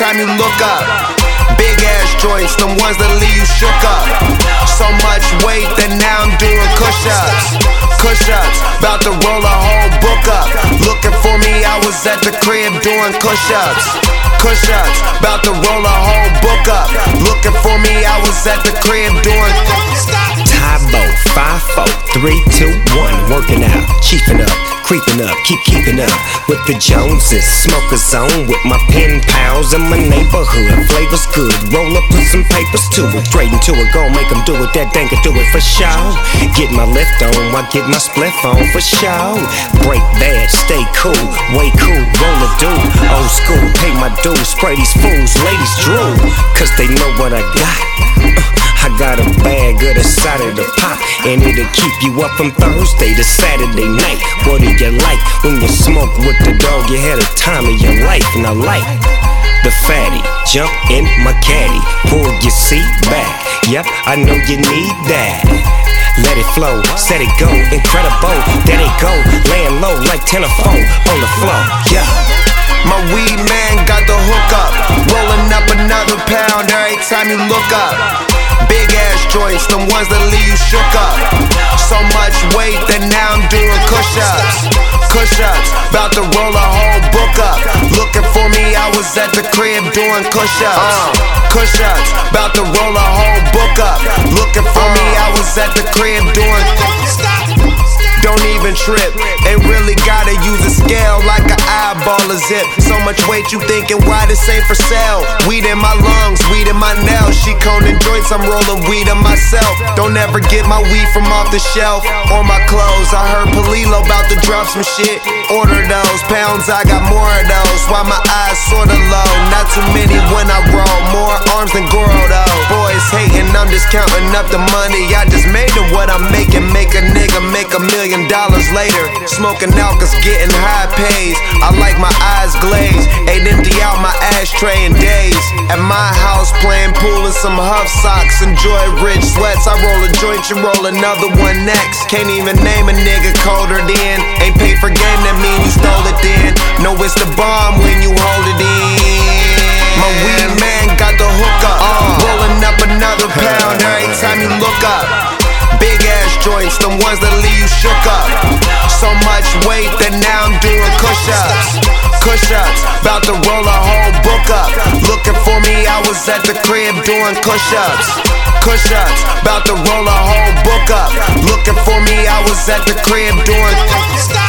time you look up. Big ass joints, them ones that leave you shook up. So much weight that now I'm doing push-ups. Push-ups, bout to roll a whole book up. Looking for me, I was at the crib doing push-ups. Push-ups, bout to roll a whole book up. Looking for me, I was at the crib doing Tybo, 5, 4, 3, 2, 1, working out, chiefing up, creeping up, keeping up with the Joneses. Smoke a zone with my pen pals in my neighborhood. Flavor's good, roll up, put some papers to it. Straight into it, gon' make them do it, that dang can do it for show. Get my lift on, I get my spliff on for show. Break bad, stay cool, way cool, roll a dude. Old school, pay my dues, spray these fools, ladies drool, cause they know what I got. I got a bag of the side of the pot, and it'll keep you up from Thursday to Saturday night. What do you like when you smoke with the dog? You had a time of your life, and I like the fatty. Jump in my caddy, pull your seat back. Yep, I know you need that. Let it flow, set it go, incredible. There they go, laying low like telephone on the floor. Yeah. My weed man got the hook up, rolling up another pound every time you look up. Big ass joints, them ones that leave you shook up. So much weight that now I'm doing push-ups. Push-ups, bout to roll a whole book up. Looking for me, I was at the crib doing push-ups. Push-ups, bout to roll a whole book up. Looking for me, I was at the crib doing. Don't even trip, ain't really gotta use a scale like an eyeball or zip. So much weight you thinking why this ain't for sale. Weed in my lungs, weed in my nails. She coning joints, I'm rolling weed on myself. Don't ever get my weed from off the shelf or my clothes. I heard Palilo about to drop some shit. Order those pounds, I got more of those. Why my eyes sorta low, not too many when I roll. More arms than Goro though. Boys hating, I'm just counting up the money I just made and what I'm making. Make a nigga make $1 million later. Smoking out cause getting high pays. I like my eyes glazed, ain't empty out my ashtray in days. At my house playing pool in some Huff socks. Enjoy rich sweats, I roll a joint, you roll another one next. Can't even name a nigga colder than. Ain't paid for game, that mean you stole it then. No, it's the bomb when you hold it in. My weed man got the hook up, rolling up another pound every time you look up. Big ass joints, them ones that leave you shook up. So much weight that now I'm doing push-ups. Push-ups, bout to roll a whole book up. Looking for me, I was at the crib doing push-ups. Push-ups, bout to roll a whole book up. Looking for me, I was at the crib doing.